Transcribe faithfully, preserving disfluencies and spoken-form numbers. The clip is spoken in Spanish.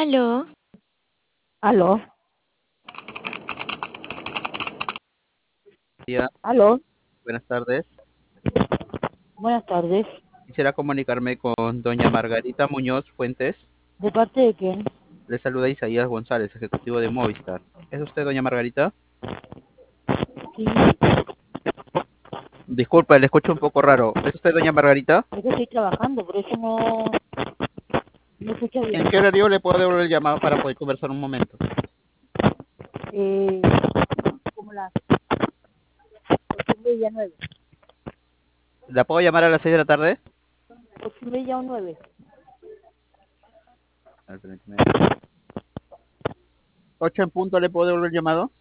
Aló, Aló, Día, aló, buenas tardes. buenas tardes. Quisiera comunicarme con doña Margarita Muñoz Fuentes. ¿De parte de quién? Le saluda Isaías González, ejecutivo de Movistar. ¿Es usted doña Margarita? Sí, Disculpe, le escucho un poco raro. ¿Es usted doña Margarita? es que estoy trabajando, por eso no, no escucho bien. ¿En qué horario le puedo devolver el llamado para poder conversar un momento? Eh, como las ocho y media, nueve. ¿La puedo llamar a las seis de la tarde? Ocho y media o nueve. A ver, permíteme. ¿Ocho en punto le puedo devolver el llamado?